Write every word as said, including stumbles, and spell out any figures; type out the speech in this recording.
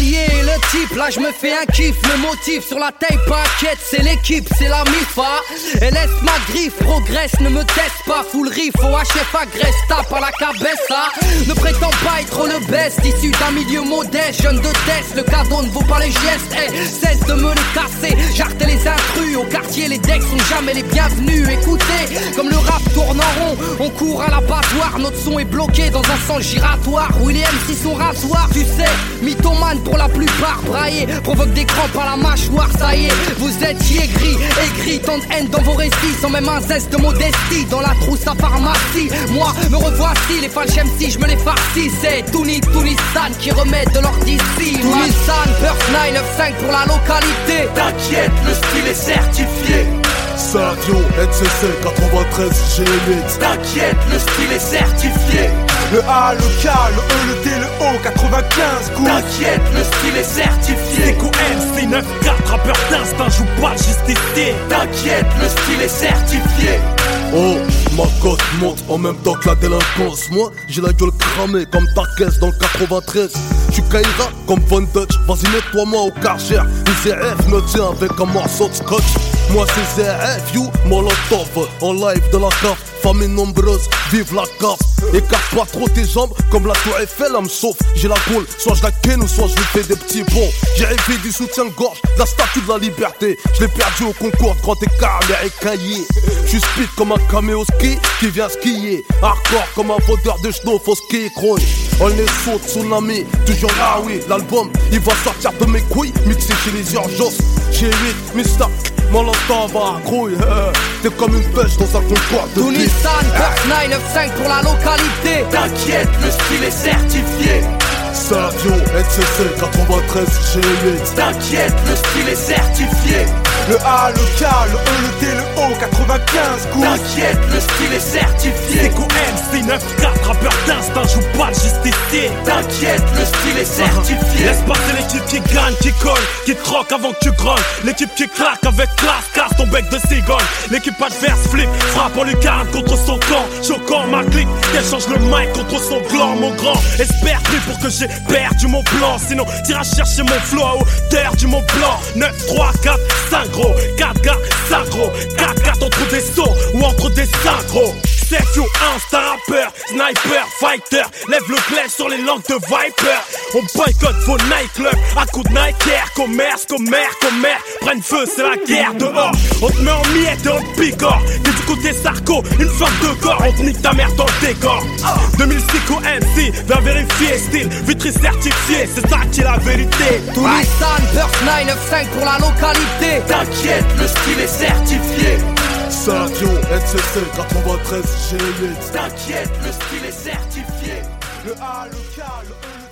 allié et le type, là je me fais un kiff. Le motif sur la tape, pas inquiète, c'est l'équipe, c'est la mifa. Et laisse ma griffe, progresse, ne me teste pas. Full riff, au H F agresse, tape à la cabessa. Ne prétends pas être le best, issu d'un milieu modeste. Jeune de test, le cadeau ne vaut pas les gestes. Hey, cesse de me les casser, j'arrête les intrus. Au quartier, les decks sont jamais les bienvenus. Écoutez, comme le rap tourne en rond, on court à l'abattoir. Notre son est bloqué dans un sens giratoire. William si son rasoir, tu sais, mythomane pour la plupart. Braillé, provoque des crampes à la mâchoire. Ça y est, vous êtes aigris, écrit tant de haine dans vos récits. Sans même un zeste de modestie dans la trousse à pharmacie. Moi, me revoici, les falches M C, je me les farcis. C'est Touni, Tounistan qui remet de l'or d'ici. Tounistan, Burst neuf neuf cinq pour la localité. T'inquiète, le style est certifié. Savio, N C C quatre-vingt-treize G huit. T'inquiète, le style est certifié. Le A, le K, le E, le T, le O, quatre-vingt-quinze coups. T'inquiète, le style est certifié. C'est M C neuf quatre, rappeur d'instinct, joue pas juste ici. T'inquiète, le style est certifié. Oh, ma cote monte en même temps que la délinquance. Moi, j'ai la gueule cramée comme ta caisse dans le quatre-vingt-treize. J'suis Kaira comme Von Dutch. Vas-y, mets-toi-moi au Karcher. Les Z F me tient avec un morceau de scotch. Moi, c'est Z F, you, Molotov. En live de la cave, famille nombreuse, vive la casse. Écarte pas trop tes jambes comme la tour Eiffel, elle me sauve. J'ai la gaule, soit je la ken ou soit je lui fais des petits bons. J'ai rêvé du soutien-gorge, la statue de la liberté. Je l'ai perdu au concours de grand écart américain. J'suis speed comme un caméo ski qui vient skier. Hardcore comme un vendeur de genoux, faut skier croy. On est saut, tsunami, toujours là oui. L'album, il va sortir de mes couilles, mixé chez les urgences. G huit, Mister Molotov, grouille. T'es comme une pêche dans un concours de Tounistan, Burst neuf neuf cinq pour la localité. T'inquiète, le style est certifié. Savio, N C C quatre-vingt-treize G huit. T'inquiète, le style est certifié. Le A, le K, le E, le T, le O, quatre-vingt-quinze coups. T'inquiète, le style est certifié. M C neuf quatre, rappeur d'instinct, joue pas juste ici. T'inquiète, le style est certifié. Laisse passer l'équipe qui gagne, qui colle, qui croque avant que tu grognes. L'équipe qui claque avec classe, casse ton bec de cigogne. L'équipe adverse flip, frappe en lucarne contre son camp. Choquant ma clique, qu'elle change le mic contre son gland, mon grand. Espère plus pour que j'ai perdu mon plan. Sinon, t'iras chercher mon flow à hauteur du Mont Blanc. neuf, trois, quatre, cinq gros, quatre gars, cinq gros, quatre quatre entre des sauts ou entre des synchros. C'est you, un rappeur, sniper, fighter. Lève le glaive sur les langues de Viper. On boycotte vos nightclubs à coups de Nike Air. Commerce, commerce, commerce. Prenne feu, c'est la guerre dehors. On te met en miettes et on te picore. T'es du côté Sarko, une femme de corps. On te nique ta mère dans le décor. deux mille six au M C, va vérifier style. Vitry certifié, c'est ça qui est la vérité. Tounistan, Burst neuf neuf cinq pour la localité. T'inquiète, le style est certifié. Savio, N C C quatre-vingt-treize G huit. T'inquiète, le style est certifié. Le A, le K, le E,